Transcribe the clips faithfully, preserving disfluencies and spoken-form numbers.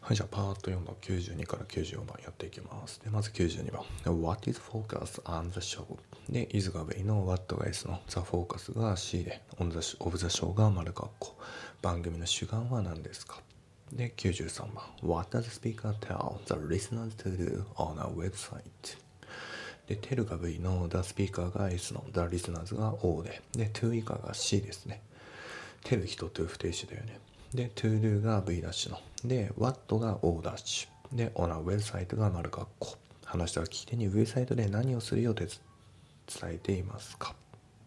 はい、じゃあパーッとよんばん、きゅうじゅうにからきゅうじゅうよんばんやっていきます。で、まずきゅうじゅうにばん。What is focus on the show? で、is が B の What が S の The focus が C で On the of the show が丸括弧。番組の主眼は何ですか？で、きゅうじゅうさんばん。What does the speaker tell the listeners to do on a website? で、tell が V の The speaker が S の The listeners が O で、で、to 以下が C ですね。tell 人 to 不定詞だよね。で、to do が V ダッシュの。で、what が O ダッシュ。で、on a website が丸括弧。話したら聞き手にウェブサイトで何をするよって伝えていますか？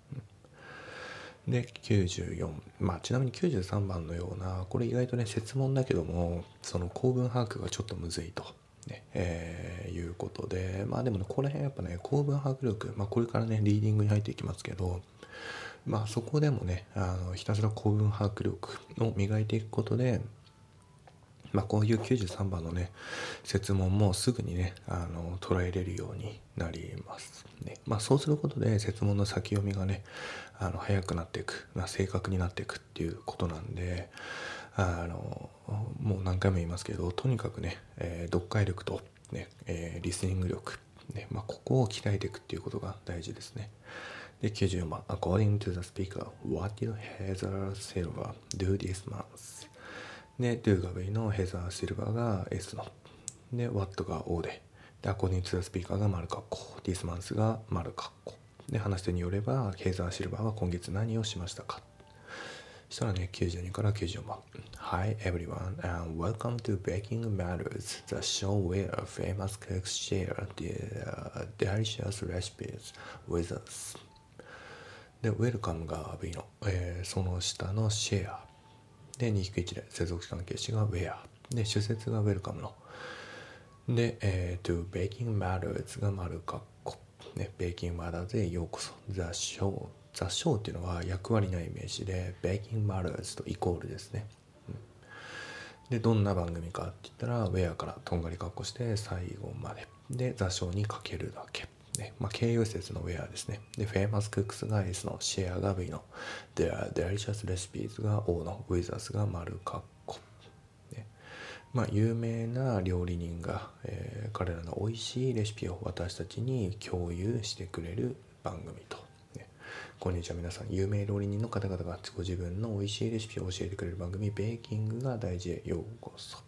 で、きゅうじゅうよん。まあ、ちなみにきゅうじゅうさんばんのような、これ意外とね、設問だけども、その構文把握がちょっとむずいと。ね、えー、いうことで、まあでもね、この辺やっぱね、構文把握力、まあこれからね、リーディングに入っていきますけど、まあそこでもね、あのひたすら構文把握力を磨いていくことで、まあこういうきゅうじゅうさんばんのね、設問もすぐにね、あの捉えれるようになりますね。まあそうすることで設問の先読みがね、あの早くなっていく、まあ、正確になっていくっていうことなんで、あのもう何回も言いますけど、とにかくね、えー、読解力とね、えー、リスニング力、ね、まあここを鍛えていくっていうことが大事ですね。で、きゅうじゅうよんばん。According to the speaker, what did Heather Silver do this month? で、do が V の Heather Silver が S の。で、what が O で。で、according to the speaker が丸括弧。this month が丸括弧。で、話し手によれば、Heather Silver は今月何をしましたか？したらね、きゅうじゅうにからきゅうじゅうよんばん。Hi everyone and welcome to Baking Matters, the show where famous cooks share their delicious recipes with us. で、ウェルカムが V の、えー、その下のシェア。で、にひくいちで接続詞関係詞が where。で、主節がウェルカムの。で、えー、to baking matters が丸括弧。ね、ベーキングマターズへようこそ。The show。The show っていうのは役割のイメージで、baking matters とイコールですね。うん、で、どんな番組かって言ったら、where からとんがり括弧して最後まで。で、The show にかけるだけ。ね、まあ、形容説の where ですね。で、famous cooks が S の、share が V の、their delicious recipes が O の、with us が丸括弧。ね、まあ、有名な料理人が、えー、彼らの美味しいレシピを私たちに共有してくれる番組と。ね、こんにちは皆さん。有名料理人の方々がご自分の美味しいレシピを教えてくれる番組、ベーキングが大事へようこそ。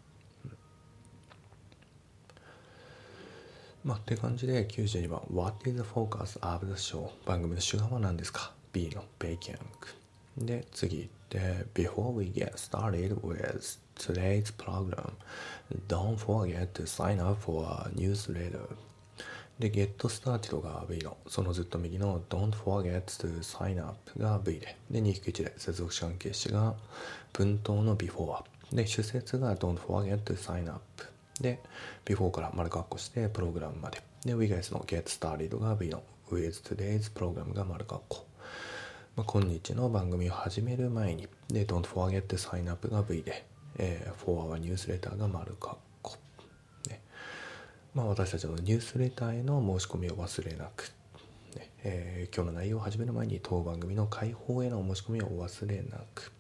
まあ、って感じできゅうじゅうにばん What is the focus of the show? 番組の主眼は何ですか？ B のベーキングで、次行って Before we get started with today's program, don't forget to sign up for a newsletter. で、Get started が B の、そのずっと右の Don't forget to sign up が V で、で、にひくいちで接続詞関係詞が文頭の Before で、主節が Don't forget to sign upで、before から丸括弧してプログラムまで。で、we guys の get started が V の with today's program が丸括弧。まあ、今日の番組を始める前に。で、don't forget to sign up が V で、えー、for our newsletter が丸括弧。ね。まあ、私たちのニュースレターへの申し込みを忘れなく。ねえー、今日の内容を始める前に当番組の開放への申し込みをお忘れなく。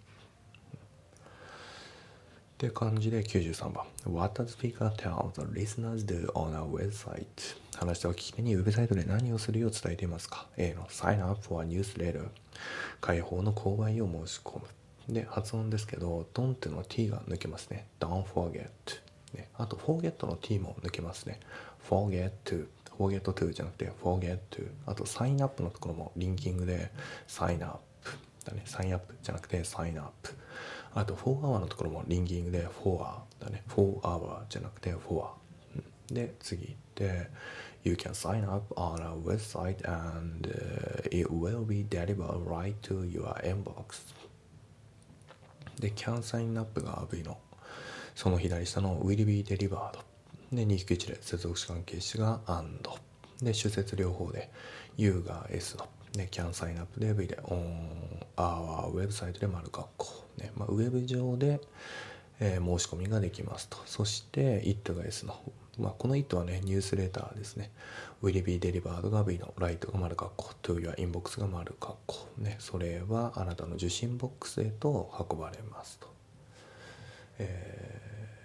って感じできゅうじゅうさんばん What does speaker tell the listeners do on a website? 話したを聞き手にウェブサイトで何をするよう伝えていますか？ A の Sign up for a newsletter 開放の購買を申し込むで、発音ですけど Don't の T が抜けますね。 Don't forget、ね、あと Forget の T も抜けますね。 Forget to Forget to じゃなくて Forget to、 あと Sign up のところもリンキングで Sign upだね。サインアップじゃなくてサインアップ。あとフォーアワーのところもリンキングでフォーアだね。フォーアワーじゃなくてフォーア、うん、で次行って You can sign up on a website and、uh, it will be delivered right to your inbox で can sign up が V のその左下の will be delivered でにひくいちで接続詞関係詞が and で主節両方で You が S のね、キャンサインアップで V で on our ウェブサイトで丸括弧、ね、まあ、ウェブ上で、えー、申し込みができますと。そして it が S の、まあ、この it はねニュースレターですね。will be delivered が V の right が丸括弧 to your inbox が丸括弧、ね、それはあなたの受信ボックスへと運ばれますと。えー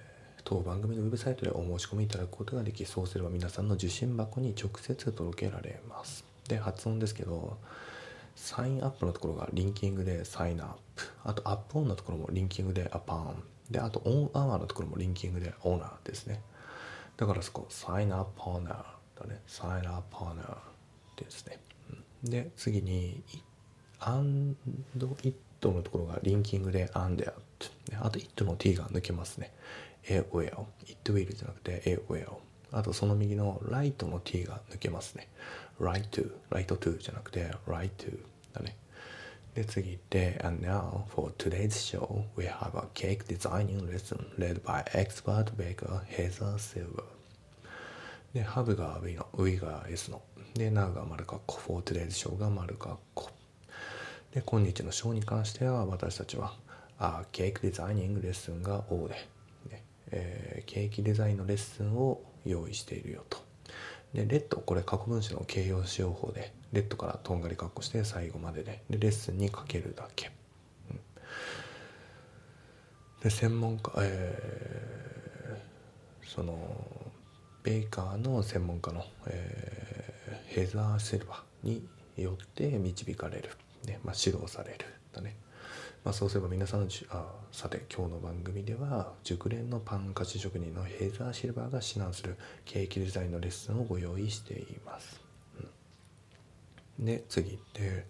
当番組のウェブサイトでお申し込みいただくことができ、そうすれば皆さんの受信箱に直接届けられます。で、発音ですけど、サインアップのところがリンキングでサインアップ、あとアップオンのところもリンキングでアパンで、あとオンアワーのところもリンキングでオーナーですね。だからそこサインアップオーナーだね、サインアップオーナーですね。で、次にアンドイットのところがリンキングでアンデア、あと it の t が抜けますね。it will it will じゃなくて it will。あとその右の right の t が抜けますね。right to right to じゃなくて right to だね。で、次行って and now for today's show we have a cake designing lesson led by expert baker Heather Silver。で、have が V の we が S ので now が丸括弧 for today's show が丸括弧で、今日のショーに関しては私たちはあケーキデザイニングレッスンが O で、ねえー、ケーキデザインのレッスンを用意しているよと。で、レッド、これ過去分詞の形容詞用法で、レッドからとんがり括弧して最後までで、でレッスンにかけるだけ。うん、で、専門家、えー、そのベーカーの専門家の、えー、ヘザー・シルバーによって導かれる。ね、まあ、指導されるだね。まあ、そうすれば皆さんのあさて今日の番組では熟練のパン菓子職人のヘザー・シルバーが指南するケーキデザインのレッスンをご用意しています。うん、で、次って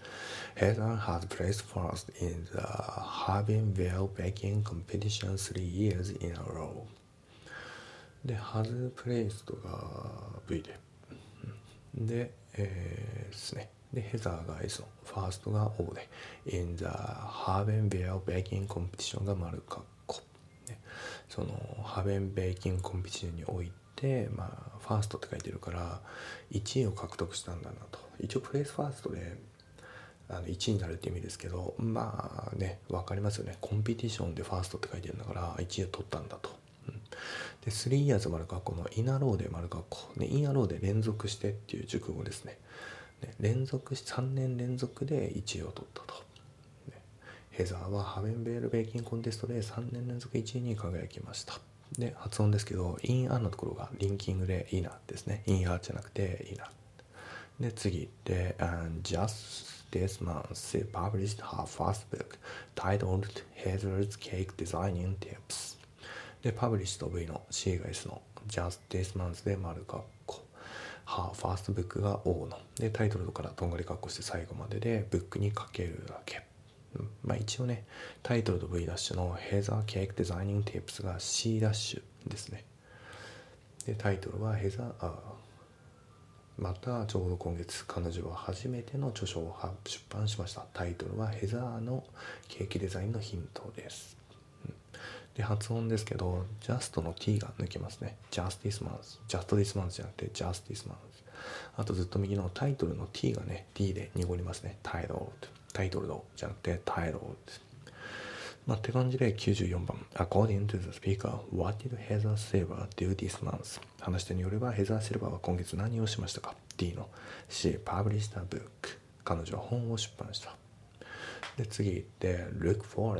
Heather has placed first in the Havenwell baking competition three years in a row。 で、has placed が V で、うん、で、えー、ですね。で、ヘザーが S のファーストが O で In the Havenwell Baking Competition が丸括弧、ね、そのハーベンベーキングコンペティションにおいて、まあ、ファーストって書いてるからいちいを獲得したんだなと。一応プレイスファーストであのいちいになるって意味ですけど、まあね、分かりますよね。コンペティションでファーストって書いてるんだからいちいを取ったんだと。で、スリーイヤーズ丸括弧のイナローで丸括弧、ね、イナローで連続してっていう熟語ですね。連続しさんねん連続でいちいを取ったと。ヘザーはハベンベールベーキングコンテストでさんねん連続いちいに輝きました。で、発音ですけど、インアンのところがリンキングでイナですね。インアーじゃなくてイナ。で、次で、and just this month she published her first book titled Heather's Cake Designing Tips。で、パブリッシュと V の C が S の just this month で丸括弧。はファーストブックが O ので、タイトルからとんがり括弧して最後まででブックにかけるだけ。うん、まあ一応ね、タイトルと V ダッシュの Heather Cake Designing Tips が C ダッシュですね。で、タイトルは Heather、あまたちょうど今月彼女は初めての著書を出版しました。タイトルは Heather のケーキデザインのヒントです。で、発音ですけど、just の t が抜けますね。just this month。just this month じゃなくて just this month。あとずっと右のタイトルの t がね、t で濁りますね。titled。タイトルのじゃなくて titled。まあ、って感じできゅうじゅうよんばん。According to the speaker, what did Heather Silver do this month? 話し手によれば、ヘザー・シルバーは今月何をしましたか？ D の She published a book。彼女は本を出版した。で、次行って、Look for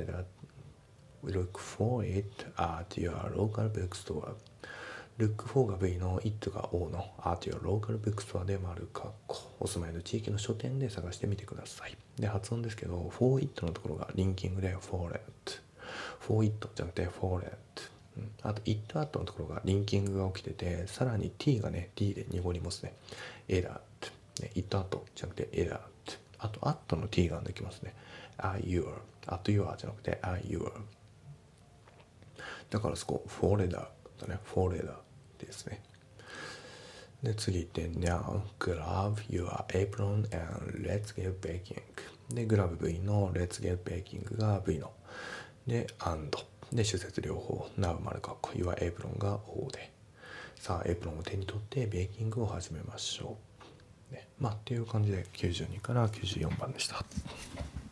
it.Look for it at your local bookstore。 Look for が V の It が O の at your local bookstore で丸括弧。お住まいの地域の書店で探してみてください。で、発音ですけど for it のところがリンキングで for it for it じゃなくて for it、うん、あと it at のところがリンキングが起きてて、さらに t がね t で濁りますね。 it at、ね、it at じゃなくて it at、 あと at の t が抜きますね。 are your at your じゃなくて are your。だからそこ、フォーレダーだね。フォーレダーですね。で、次行って、Now, grab your apron and let's get baking。で、グラブ V の let's get baking が V の。で、and。で、主節両方。Now 丸括弧。Your apron が O で。さあ、エプロンを手に取ってベーキングを始めましょう。ね、まあ、っていう感じできゅうじゅうにからきゅうじゅうよんばんでした。